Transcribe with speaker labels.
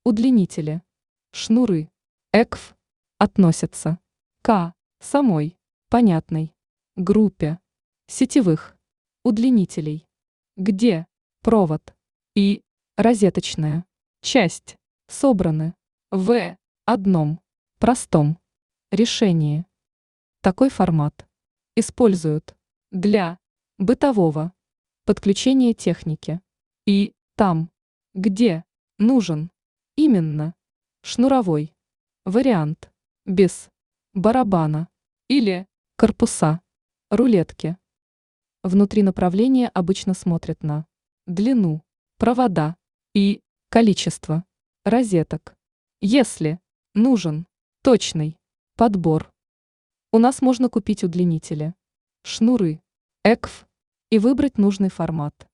Speaker 1: Удлинители. Шнуры. ЭКФ относятся к самой понятной группе сетевых удлинителей, где провод и розеточная часть собраны в одном простом решении. Такой формат используют для бытового подключения техники и там, где нужен именно шнуровой вариант без барабана или корпуса рулетки. Внутри направления обычно смотрят на длину провода и количество розеток. Если нужен точный подбор, у нас можно купить удлинители, шнуры, ЭКФ и выбрать нужный формат.